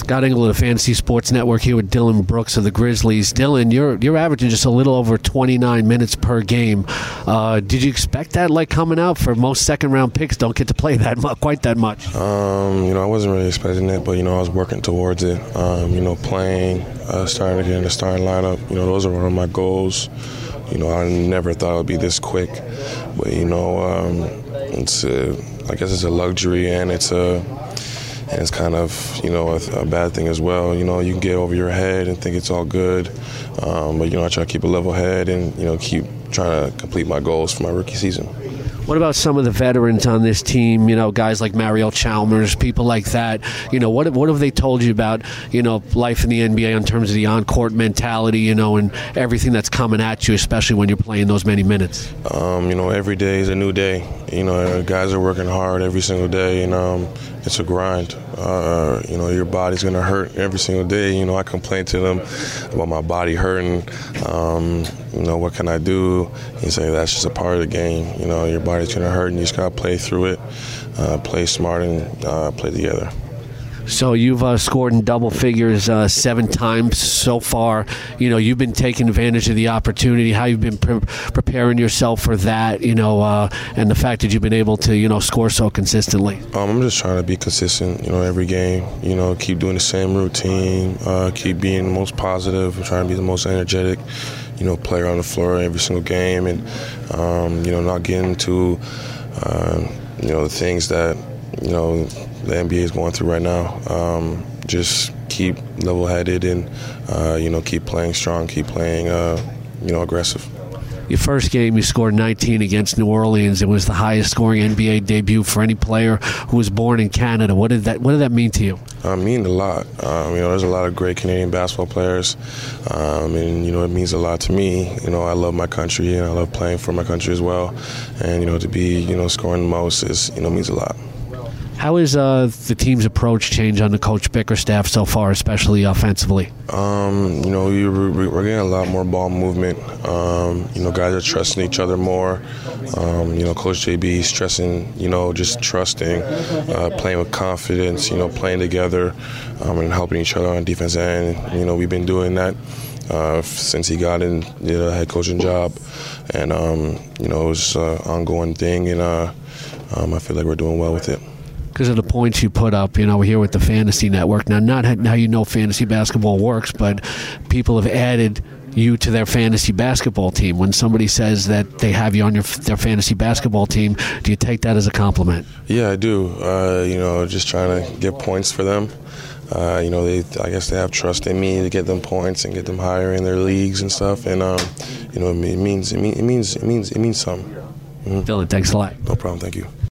Scott Engel of the Fantasy Sports Network here with Dylan Brooks of the Grizzlies. Dylan, you're averaging just a little over 29 minutes per game. Did you expect that, like, coming out? For most second-round picks don't get to play quite that much. I wasn't really expecting it, but, I was working towards it. Playing, starting to get in the starting lineup. Those are one of my goals. I never thought it would be this quick. But, I guess it's a luxury, and it's kind of, a bad thing as well. You can get over your head and think it's all good. But, I try to keep a level head and, keep trying to complete my goals for my rookie season. What about some of the veterans on this team, guys like Mario Chalmers, people like that? What have they told you about, life in the NBA in terms of the on-court mentality, and everything that's coming at you, especially when you're playing those many minutes? Every day is a new day. Guys are working hard every single day, and it's a grind. Your body's going to hurt every single day. I complain to them about my body hurting. What can I do? You say that's just a part of the game. Your body's going to hurt, and you just got to play through it, play smart, and play together. So you've scored in double figures 7 times so far. You've been taking advantage of the opportunity. How you've been preparing yourself for that, and the fact that you've been able to, score so consistently. I'm just trying to be consistent, every game. Keep doing the same routine, keep being the most positive, trying to be the most energetic, player on the floor every single game, and not getting into, the things that, the NBA is going through right now. Just keep level-headed and, keep playing strong, keep playing, aggressive. Your first game, you scored 19 against New Orleans. It was the highest-scoring NBA debut for any player who was born in Canada. What did that mean to you? It means a lot. There's a lot of great Canadian basketball players, and it means a lot to me. I love my country, and I love playing for my country as well. And to be scoring the most means a lot. How has the team's approach changed under Coach Bickerstaff so far, especially offensively? We're getting a lot more ball movement. Guys are trusting each other more. Coach JB stressing, just trusting, playing with confidence, playing together, and helping each other on defense end. We've been doing that since he got in the head coaching job, and it was an ongoing thing, and I feel like we're doing well with it. Because of the points you put up, here with the Fantasy Network. Now, not how fantasy basketball works, but people have added you to their fantasy basketball team. When somebody says that they have you on their fantasy basketball team, do you take that as a compliment? Yeah, I do. Just trying to get points for them. I guess they have trust in me to get them points and get them higher in their leagues and stuff. And it means something. Dylan, thanks a lot. No problem. Thank you.